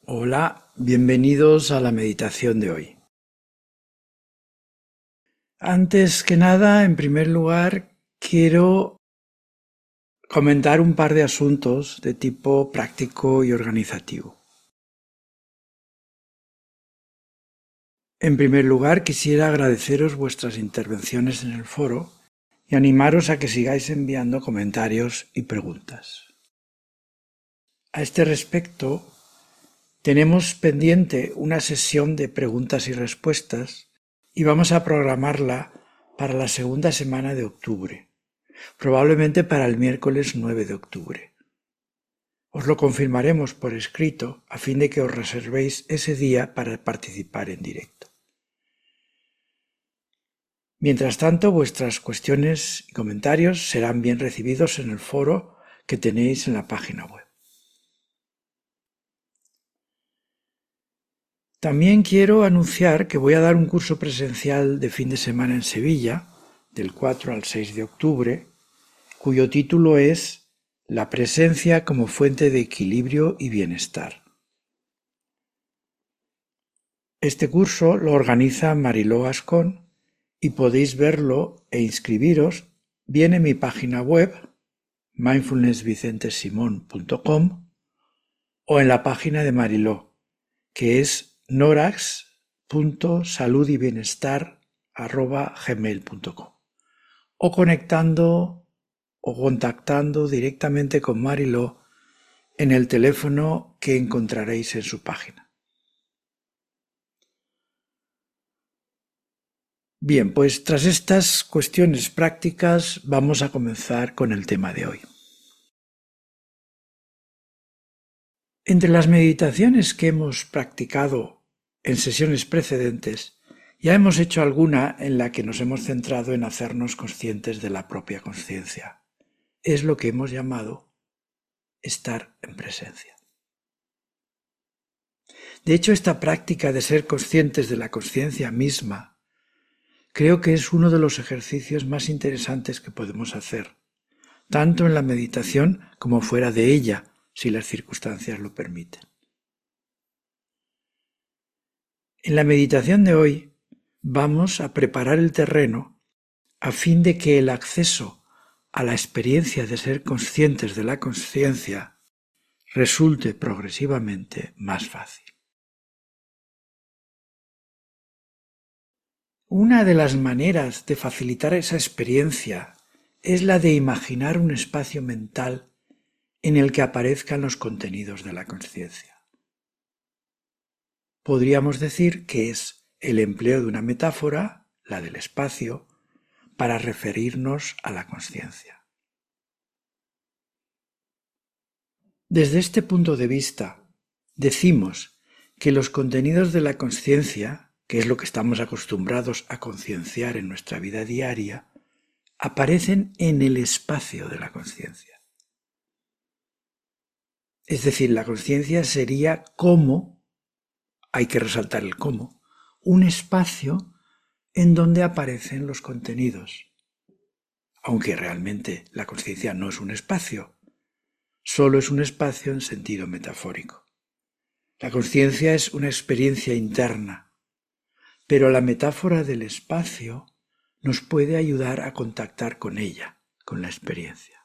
Hola, bienvenidos a la meditación de hoy. Antes que nada, en primer lugar, quiero comentar un par de asuntos de tipo práctico y organizativo. En primer lugar, quisiera agradeceros vuestras intervenciones en el foro y animaros a que sigáis enviando comentarios y preguntas. A este respecto, tenemos pendiente una sesión de preguntas y respuestas y vamos a programarla para la segunda semana de octubre, probablemente para el miércoles 9 de octubre. Os lo confirmaremos por escrito a fin de que os reservéis ese día para participar en directo. Mientras tanto, vuestras cuestiones y comentarios serán bien recibidos en el foro que tenéis en la página web. También quiero anunciar que voy a dar un curso presencial de fin de semana en Sevilla, del 4 al 6 de octubre, cuyo título es La presencia como fuente de equilibrio y bienestar. Este curso lo organiza Mariló Ascón y podéis verlo e inscribiros bien en mi página web mindfulnessvicentesimon.com o en la página de Mariló, que es norax.saludyBienestar@gmail.com o conectando o contactando directamente con Mariló en el teléfono que encontraréis en su página. Bien, pues tras estas cuestiones prácticas vamos a comenzar con el tema de hoy. Entre las meditaciones que hemos practicado en sesiones precedentes, ya hemos hecho alguna en la que nos hemos centrado en hacernos conscientes de la propia conciencia. Es lo que hemos llamado estar en presencia. De hecho, esta práctica de ser conscientes de la conciencia misma creo que es uno de los ejercicios más interesantes que podemos hacer, tanto en la meditación como fuera de ella, si las circunstancias lo permiten. En la meditación de hoy vamos a preparar el terreno a fin de que el acceso a la experiencia de ser conscientes de la conciencia resulte progresivamente más fácil. Una de las maneras de facilitar esa experiencia es la de imaginar un espacio mental en el que aparezcan los contenidos de la conciencia. Podríamos decir que es el empleo de una metáfora, la del espacio, para referirnos a la conciencia. Desde este punto de vista, decimos que los contenidos de la conciencia, que es lo que estamos acostumbrados a concienciar en nuestra vida diaria, aparecen en el espacio de la conciencia. Es decir, la conciencia sería como, hay que resaltar el cómo, un espacio en donde aparecen los contenidos. Aunque realmente la conciencia no es un espacio, solo es un espacio en sentido metafórico. La conciencia es una experiencia interna, pero la metáfora del espacio nos puede ayudar a contactar con ella, con la experiencia.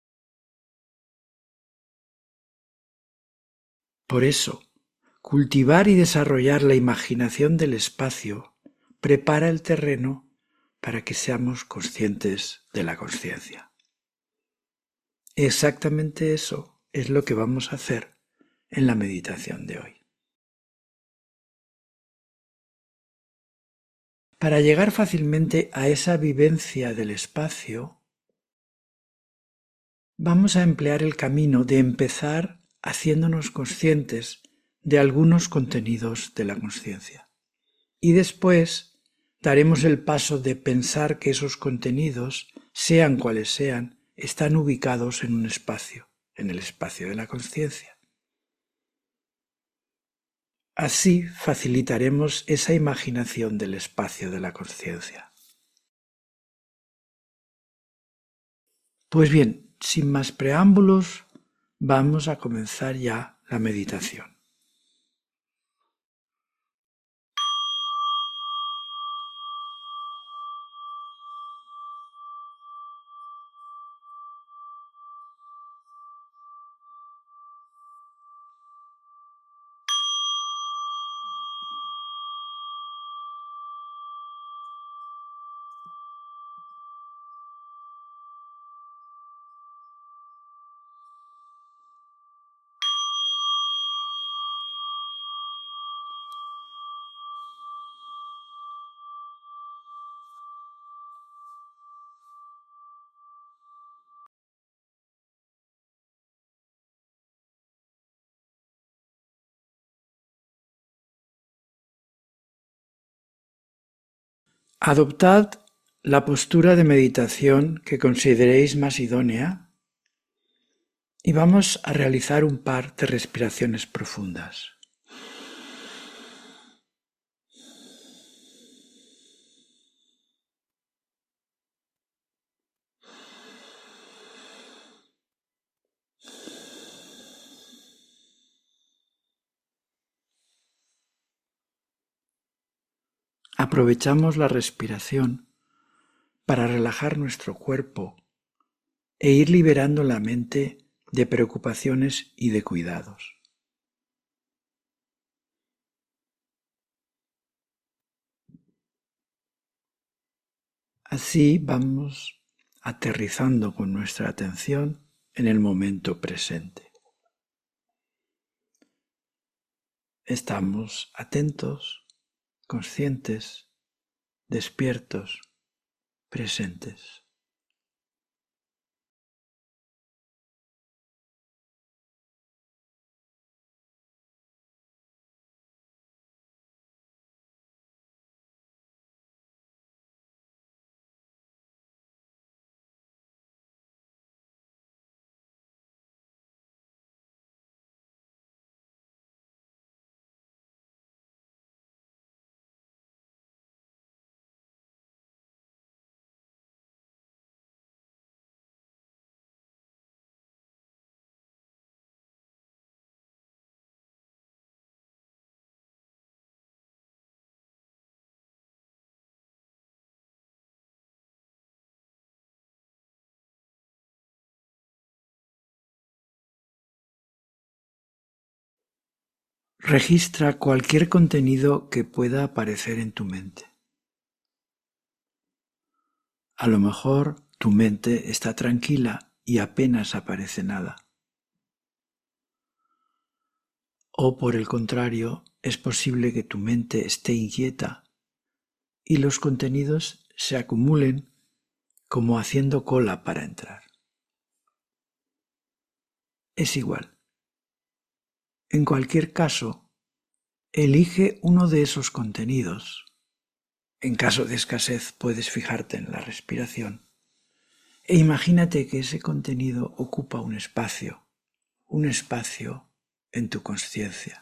Por eso, cultivar y desarrollar la imaginación del espacio prepara el terreno para que seamos conscientes de la conciencia. Exactamente eso es lo que vamos a hacer en la meditación de hoy. Para llegar fácilmente a esa vivencia del espacio, vamos a emplear el camino de empezar haciéndonos conscientes de algunos contenidos de la conciencia. Y después daremos el paso de pensar que esos contenidos, sean cuales sean, están ubicados en un espacio, en el espacio de la conciencia. Así facilitaremos esa imaginación del espacio de la conciencia. Pues bien, sin más preámbulos, vamos a comenzar ya la meditación. Adoptad la postura de meditación que consideréis más idónea y vamos a realizar un par de respiraciones profundas. Aprovechamos la respiración para relajar nuestro cuerpo e ir liberando la mente de preocupaciones y de cuidados. Así vamos aterrizando con nuestra atención en el momento presente. Estamos atentos, conscientes, despiertos, presentes. Registra cualquier contenido que pueda aparecer en tu mente. A lo mejor tu mente está tranquila y apenas aparece nada. O por el contrario, es posible que tu mente esté inquieta y los contenidos se acumulen como haciendo cola para entrar. Es igual. En cualquier caso, elige uno de esos contenidos. En caso de escasez puedes fijarte en la respiración e imagínate que ese contenido ocupa un espacio en tu consciencia.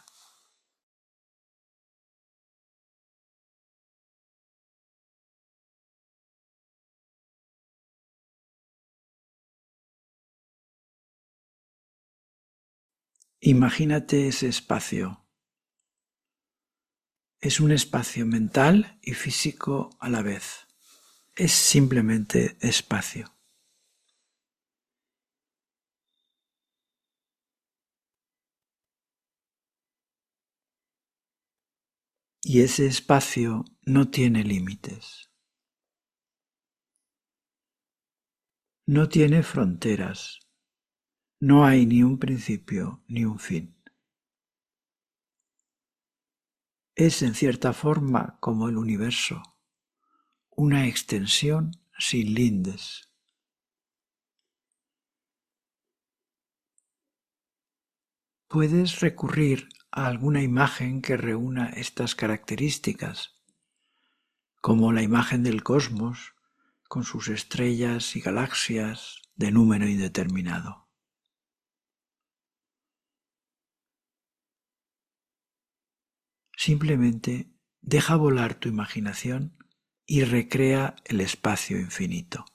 Imagínate ese espacio. Es un espacio mental y físico a la vez. Es simplemente espacio. Y ese espacio no tiene límites. No tiene fronteras. No hay ni un principio ni un fin. Es en cierta forma como el universo, una extensión sin lindes. Puedes recurrir a alguna imagen que reúna estas características, como la imagen del cosmos con sus estrellas y galaxias de número indeterminado. Simplemente deja volar tu imaginación y recrea el espacio infinito.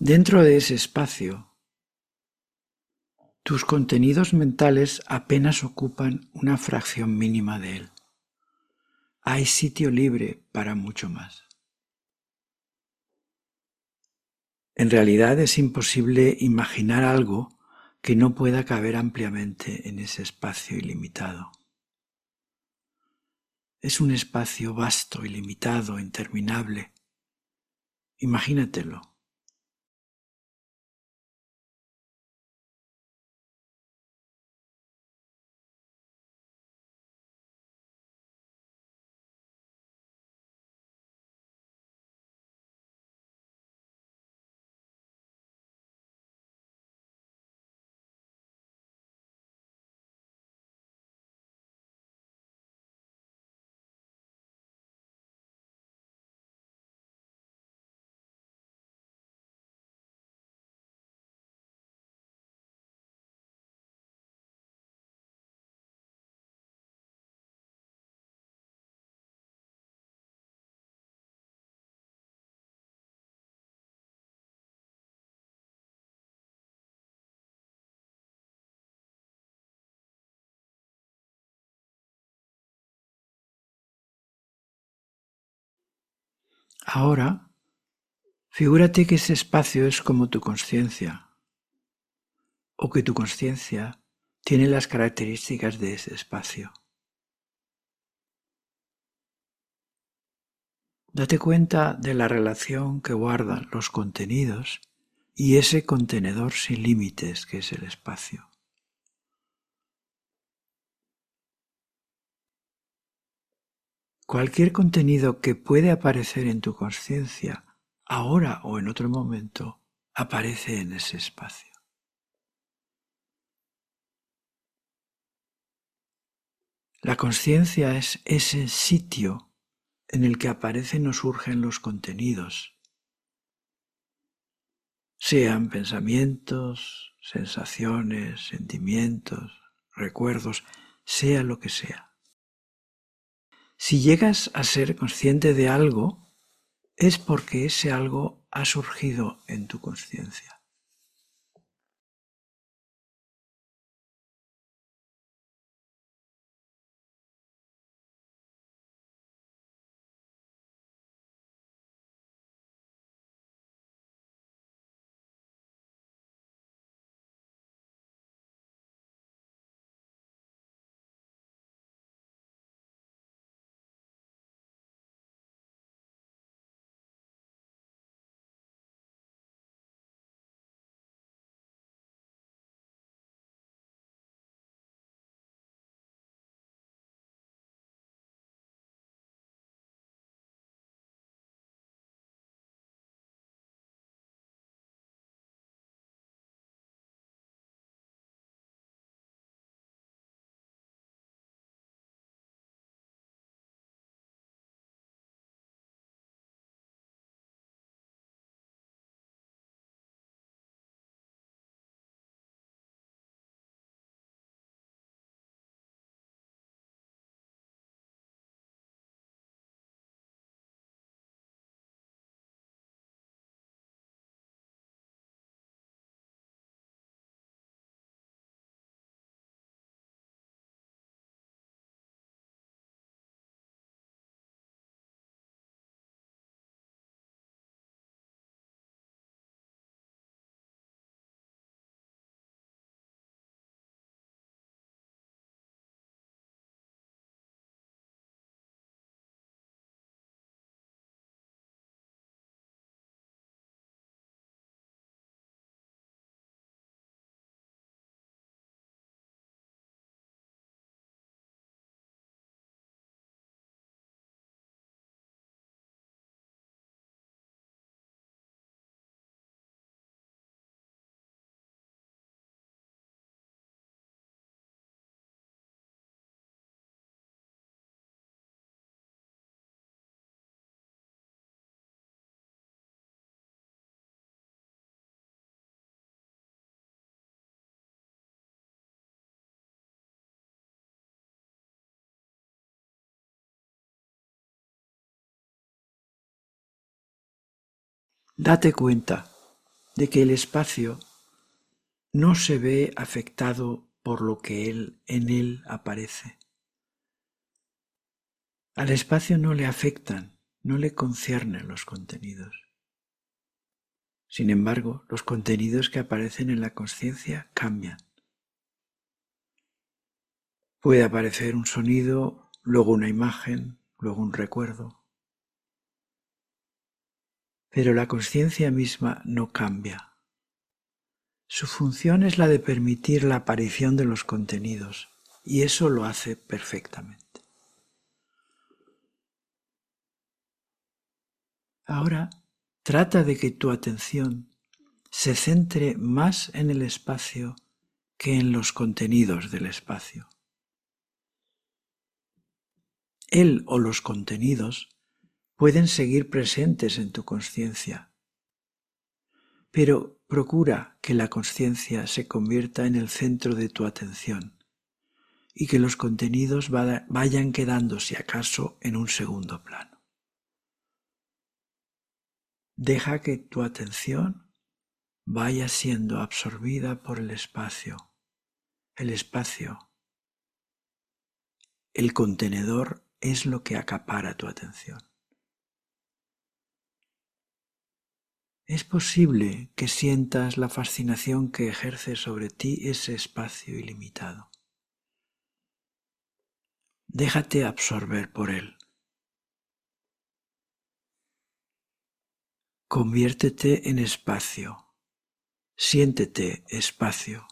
Dentro de ese espacio, tus contenidos mentales apenas ocupan una fracción mínima de él. Hay sitio libre para mucho más. En realidad es imposible imaginar algo que no pueda caber ampliamente en ese espacio ilimitado. Es un espacio vasto, ilimitado, interminable. Imagínatelo. Ahora, figúrate que ese espacio es como tu conciencia, o que tu conciencia tiene las características de ese espacio. Date cuenta de la relación que guardan los contenidos y ese contenedor sin límites que es el espacio. Cualquier contenido que puede aparecer en tu conciencia, ahora o en otro momento, aparece en ese espacio. La conciencia es ese sitio en el que aparecen o surgen los contenidos, sean pensamientos, sensaciones, sentimientos, recuerdos, sea lo que sea. Si llegas a ser consciente de algo, es porque ese algo ha surgido en tu conciencia. Date cuenta de que el espacio no se ve afectado por lo que en él aparece. Al espacio no le afectan, no le conciernen los contenidos. Sin embargo, los contenidos que aparecen en la consciencia cambian. Puede aparecer un sonido, luego una imagen, luego un recuerdo. Pero la consciencia misma no cambia. Su función es la de permitir la aparición de los contenidos, y eso lo hace perfectamente. Ahora, trata de que tu atención se centre más en el espacio que en los contenidos del espacio. Él o los contenidos pueden seguir presentes en tu consciencia, pero procura que la consciencia se convierta en el centro de tu atención y que los contenidos vayan quedando, si acaso, en un segundo plano. Deja que tu atención vaya siendo absorbida por el espacio. El espacio, el contenedor, es lo que acapara tu atención. Es posible que sientas la fascinación que ejerce sobre ti ese espacio ilimitado. Déjate absorber por él. Conviértete en espacio. Siéntete espacio.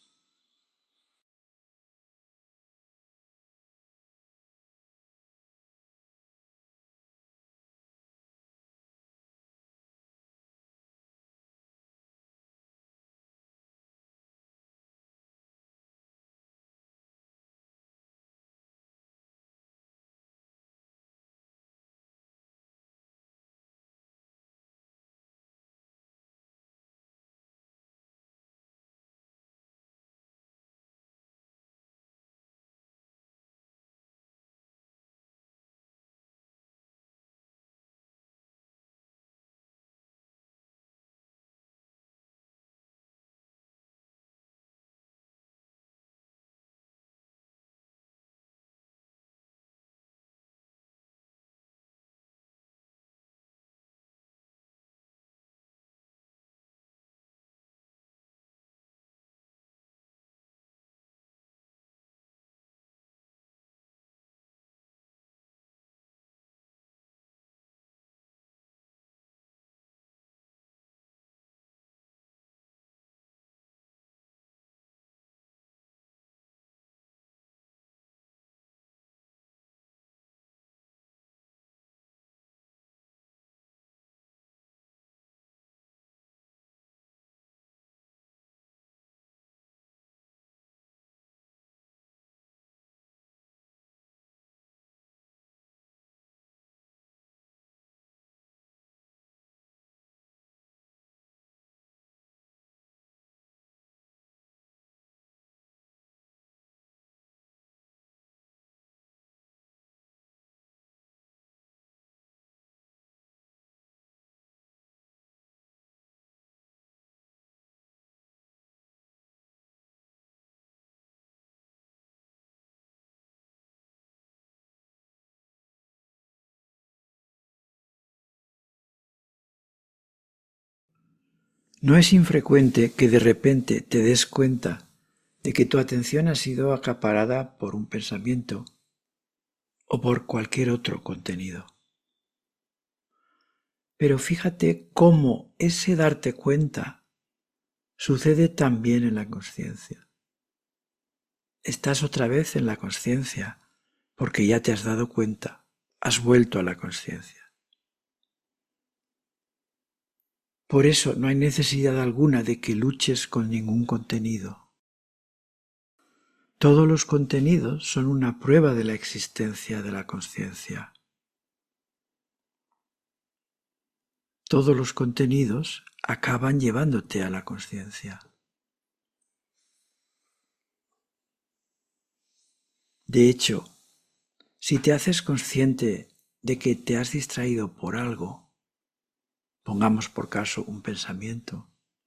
No es infrecuente que de repente te des cuenta de que tu atención ha sido acaparada por un pensamiento o por cualquier otro contenido. Pero fíjate cómo ese darte cuenta sucede también en la consciencia. Estás otra vez en la consciencia porque ya te has dado cuenta, has vuelto a la consciencia. Por eso no hay necesidad alguna de que luches con ningún contenido. Todos los contenidos son una prueba de la existencia de la consciencia. Todos los contenidos acaban llevándote a la consciencia. De hecho, si te haces consciente de que te has distraído por algo, pongamos por caso un pensamiento,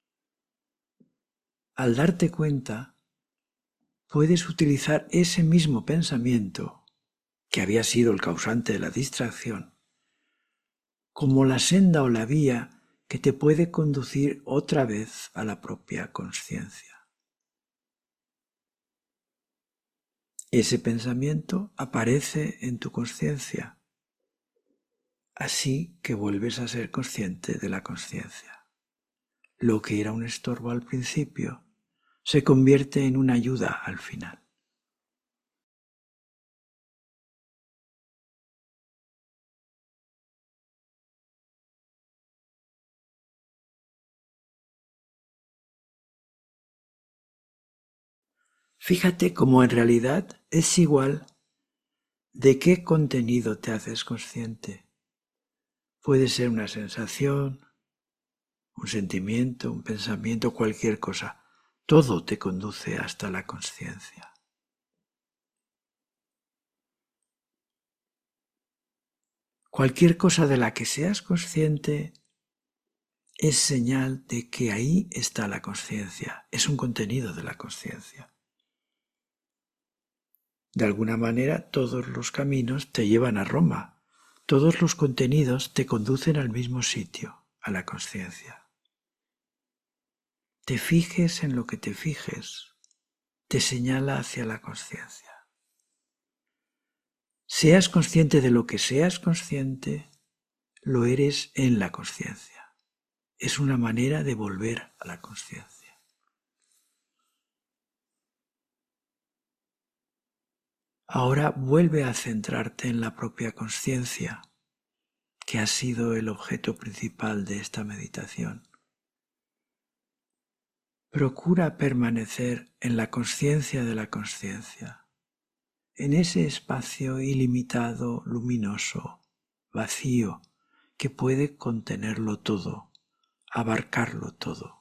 al darte cuenta, puedes utilizar ese mismo pensamiento, que había sido el causante de la distracción, como la senda o la vía que te puede conducir otra vez a la propia consciencia. Ese pensamiento aparece en tu consciencia, así que vuelves a ser consciente de la consciencia. Lo que era un estorbo al principio se convierte en una ayuda al final. Fíjate cómo en realidad es igual de qué contenido te haces consciente. Puede ser una sensación, un sentimiento, un pensamiento, cualquier cosa. Todo te conduce hasta la consciencia. Cualquier cosa de la que seas consciente es señal de que ahí está la consciencia, es un contenido de la consciencia. De alguna manera, todos los caminos te llevan a Roma, todos los contenidos te conducen al mismo sitio, a la consciencia. Te fijes en lo que te fijes, te señala hacia la consciencia. Seas consciente de lo que seas consciente, lo eres en la consciencia. Es una manera de volver a la consciencia. Ahora vuelve a centrarte en la propia consciencia, que ha sido el objeto principal de esta meditación. Procura permanecer en la consciencia de la consciencia, en ese espacio ilimitado, luminoso, vacío, que puede contenerlo todo, abarcarlo todo.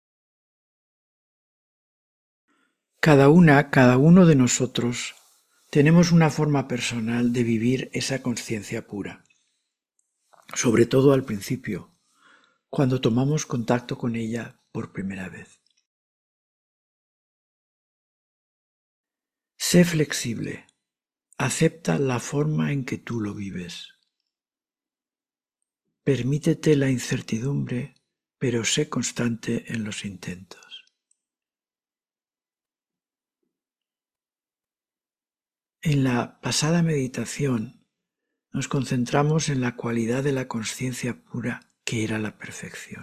Cada uno de nosotros Tenemos una forma personal de vivir esa conciencia pura, sobre todo al principio, cuando tomamos contacto con ella por primera vez. Sé flexible, acepta la forma en que tú lo vives. Permítete la incertidumbre, pero sé constante en los intentos. En la pasada meditación nos concentramos en la cualidad de la conciencia pura que era la perfección.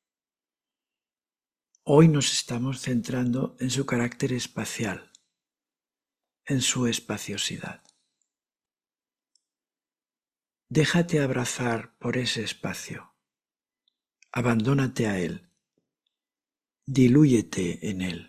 Hoy nos estamos centrando en su carácter espacial, en su espaciosidad. Déjate abrazar por ese espacio, abandónate a él, dilúyete en él.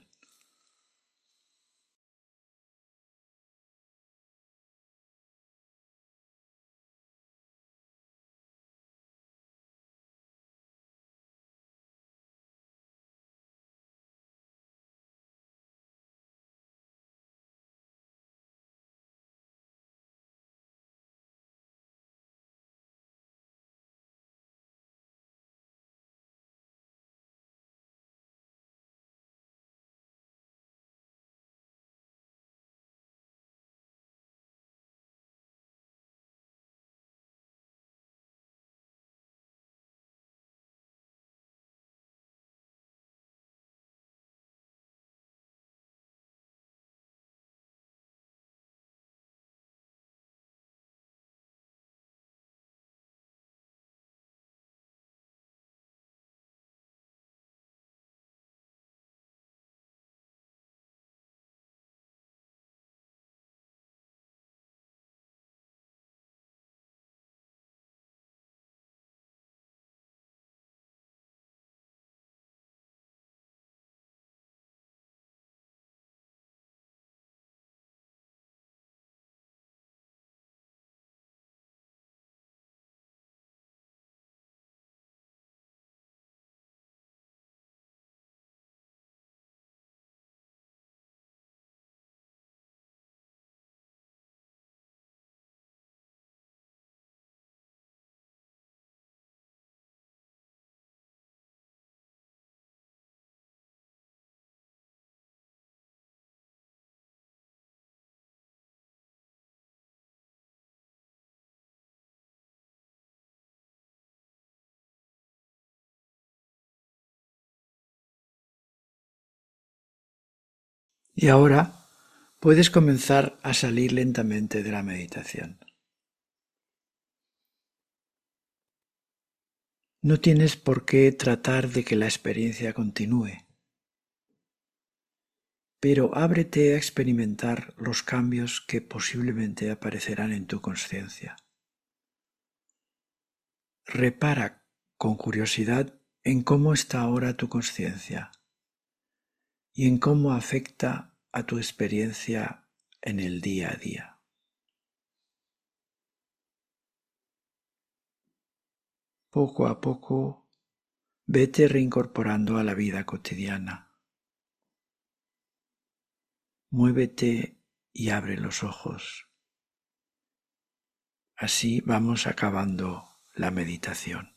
Y ahora puedes comenzar a salir lentamente de la meditación. No tienes por qué tratar de que la experiencia continúe, pero ábrete a experimentar los cambios que posiblemente aparecerán en tu conciencia. Repara con curiosidad en cómo está ahora tu conciencia y en cómo afecta a tu experiencia en el día a día. Poco a poco, vete reincorporando a la vida cotidiana. Muévete y abre los ojos. Así vamos acabando la meditación.